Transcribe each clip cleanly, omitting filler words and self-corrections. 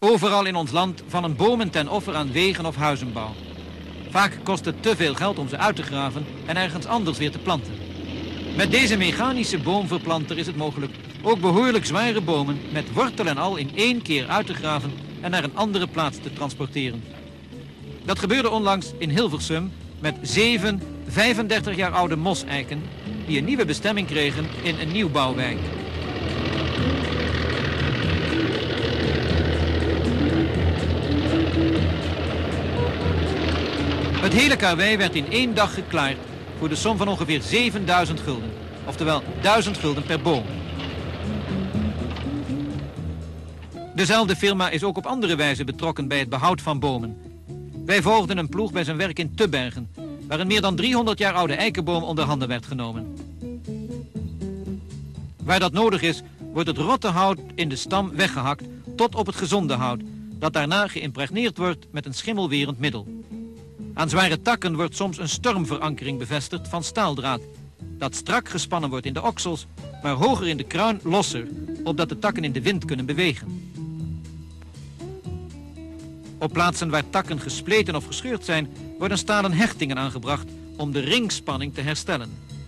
Overal in ons land vallen bomen ten offer aan wegen of huizenbouw. Vaak kost het te veel geld om ze uit te graven en ergens anders weer te planten. Met deze mechanische boomverplanter is het mogelijk ook behoorlijk zware bomen met wortel en al in één keer uit te graven en naar een andere plaats te transporteren. Dat gebeurde onlangs in Hilversum met 7 35 jaar oude moseiken die een nieuwe bestemming kregen in een nieuwbouwwijk. Het hele karwei werd in 1 dag geklaard voor de som van ongeveer 7000 gulden. Oftewel 1000 gulden per boom. Dezelfde firma is ook op andere wijze betrokken bij het behoud van bomen. Wij volgden een ploeg bij zijn werk in Tubbergen, waar een meer dan 300 jaar oude eikenboom onder handen werd genomen. Waar dat nodig is, wordt het rotte hout in de stam weggehakt tot op het gezonde hout, dat daarna geïmpregneerd wordt met een schimmelwerend middel. Aan zware takken wordt soms een stormverankering bevestigd van staaldraad, dat strak gespannen wordt in de oksels, maar hoger in de kruin losser, opdat de takken in de wind kunnen bewegen. Op plaatsen waar takken gespleten of gescheurd zijn, worden stalen hechtingen aangebracht om de ringspanning te herstellen.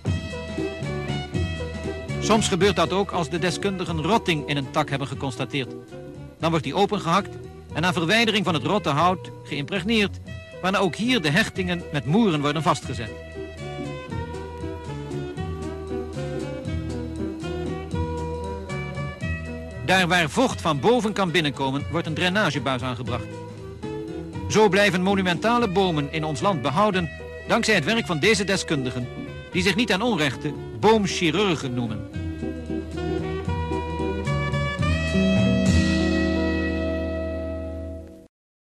Soms gebeurt dat ook als de deskundigen rotting in een tak hebben geconstateerd. Dan wordt die opengehakt en na verwijdering van het rotte hout geïmpregneerd, waarna ook hier de hechtingen met moeren worden vastgezet. Daar waar vocht van boven kan binnenkomen, wordt een drainagebuis aangebracht. Zo blijven monumentale bomen in ons land behouden dankzij het werk van deze deskundigen, die zich niet ten onrechte boomchirurgen noemen.